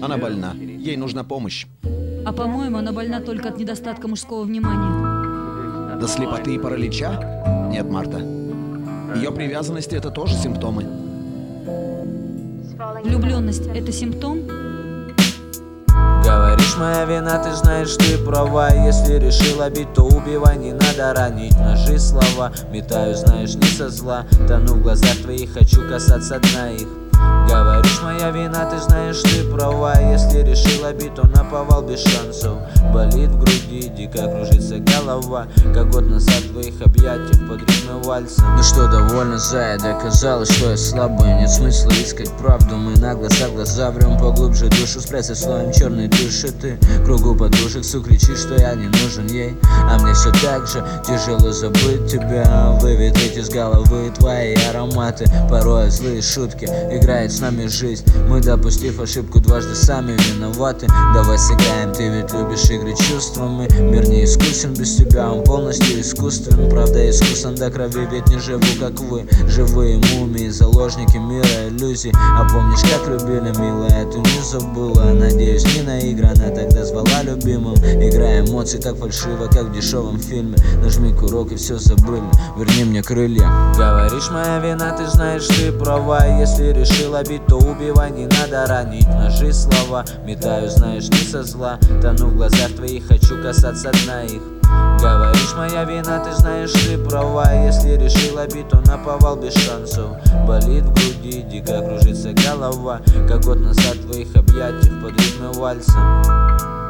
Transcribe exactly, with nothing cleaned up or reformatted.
Она больна. Ей нужна помощь. А по-моему, она больна только от недостатка мужского внимания. До слепоты и паралича? Нет, Марта. Ее привязанности — это тоже симптомы. Влюбленность — это симптом? Говоришь, моя вина, ты знаешь, ты права. Если решила бить, то убивай, не надо ранить. Ножи слова метаю, знаешь, не со зла. Тону в глазах твоих, хочу касаться дна их. Говоришь, моя вина, ты знаешь, ты права. Если решила бить, то наповал без шансов. Болит в груди, дико кружится голова, как год назад в твоих объятиях под ритмы вальса. Ну что, довольно, зая, доказалось, что я слабый. Нет смысла искать правду, мы на глаза глаза врем поглубже душу спрятать слоем черной души. Ты кругу подружек кричишь, что я не нужен ей, а мне все так же тяжело забыть тебя. Выветрить из головы твои ароматы, порой злые шутки, играет с нами жизнь. Мы, допустив ошибку, дважды сами виноваты. Давай сыграем, ты ведь любишь игры чувствами. Мир не искусен без тебя, он полностью искусствен. Правда, искусен до крови, ведь не живу, как вы. Живые мумии, заложники мира иллюзий. А помнишь, как любили, милая, ты не забыла? Надеюсь, не наиграна, тогда звала любимым. Играя эмоций так фальшиво, как в дешевом фильме. Нажми курок и все забыли, верни мне крылья. Говоришь, моя вина, ты знаешь, ты права. Если решила бить, то убивай, не надо ранить. Ножи слова метаю, знаешь, не со зла. Тону в глазах твоих, хочу касаться дна их. Говоришь, моя вина, ты знаешь, ты права. Если решила бить, то наповал без шансов. Болит в груди, дико кружится голова, как год назад в твоих объятиях под ритмы вальса.